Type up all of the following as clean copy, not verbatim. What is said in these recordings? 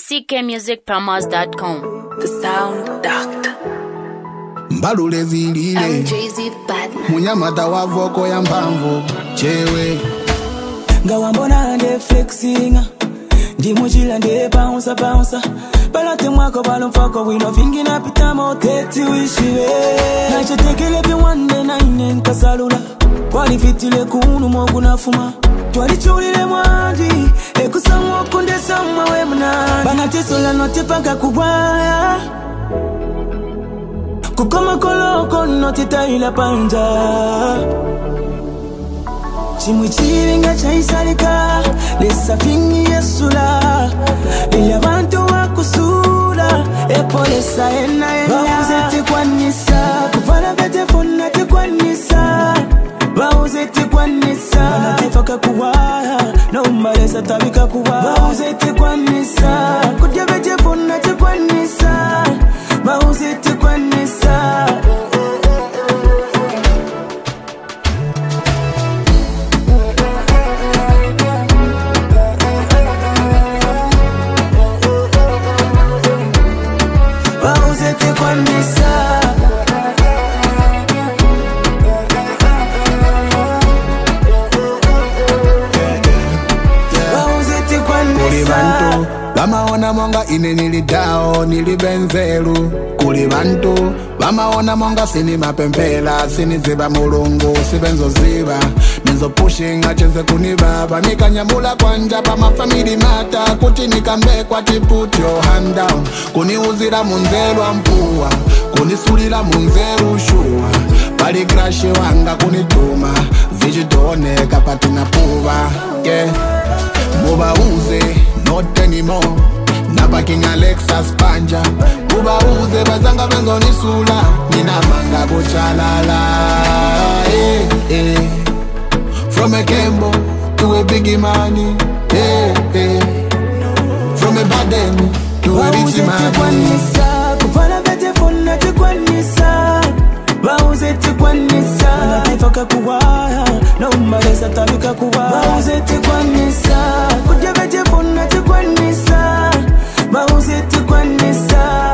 ckmusicpromos.com. The Sound Doctor. Mbalule zilile I'm Jay-Z the Badman. munyamata wa voko ya mpamvu chewe Ngawa mbona nde flexing ndi mujila nde bounce balate mwako balomfako wino vingi na pitamo teti wishiwe nacho tekele pi wande na ine nkasalula kwali fitile kunu mogu nafuma twali chulile mwanji ekusamwa kunde samwa we mnani banatesola note panga kubwaya kukoma koloko note taila panja chimwe chiringa chaisalika lesa fingi yesula lili abantu wakusula epolesa ena bauze tekwanisa kuvala vete fona tekwanisa bauze tekwanisa banatefaka kuwaya naumalesa tabika kuwaya bauze tekwanisa kudya vete fona tekwanisa bauze tekwanisa Bamaona monga ine nilidao nilibenzeru kuli bantu bamaona monga sini mapempela sini ziba mulungu sibenzo ziba nenzo pushing achenze kunibaba nikanyambula kwanja pa mafamili mata kuti nikambe kwa put your hand down kuniuzira munzelwa mpuwa kunisulira munzeru shua pali crash wanga kunituma vichidoneka patina puwa yeah mubauze not anymore Napa King Alexas Panja Ubauze bazanga benzo nisula Nina manga kuchalala From a Kembo to a biggie money From a Baden to a rich man Kufana vete fona tekwanisa bauze tekwanisa banatefaka kuwaya naumalesa tabika kuwaya bauze tekwanisa kudya vete fona tekwanisa bauze tekwanisa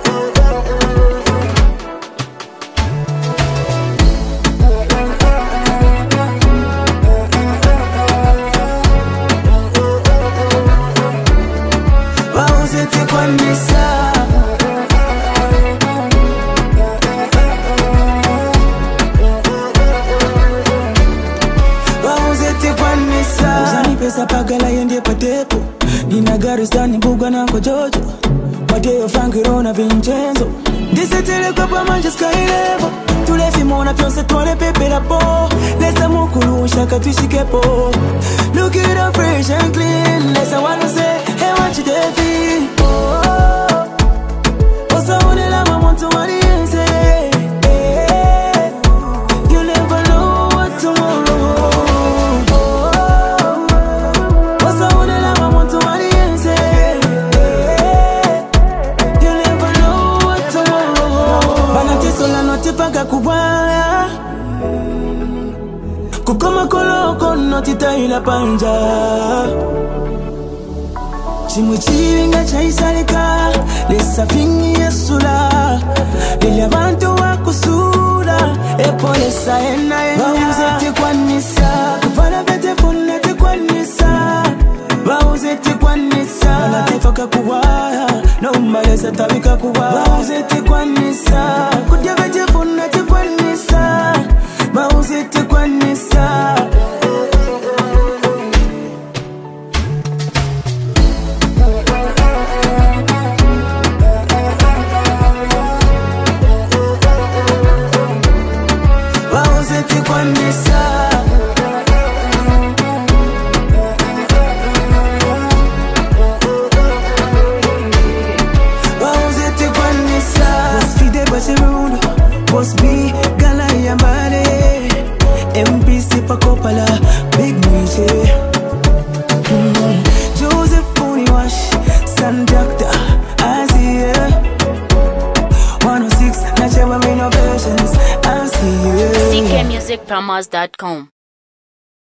bauze tekwanisa pesa pagala yende patepo nina gari stani buga na kwa jojo Mateo Frankirona Vincenzo ndisetele kwa pamanja skylevo tulefi mona pyonse twale pepe la po lesa mukulusha katwishikepo look it up fresh and clean lesa wanna say hey what you defi osa onela mamonto waliense you never know what tomorrow kubwaya kukoma koloko notitaila panja chimwe chiringa chaisalika lesa fingi yesula lili abantu wakusula epolesa ena bauze tekwanisa kuvala vete fona tekwanisa bauze tekwanisa banatefaka kuwaya naumalesa tabika kuwaya bauze tekwanisa kudya vete fona tekwanisa bauze tekwanisa bauze tekwanisa Boss B, Gala Yamane MPC Pakopala, Big Mwiche Joseph Puniwash, Sun Doctor, Asia 106, Nachewa Innovations, Asia ckmusicpromos.com.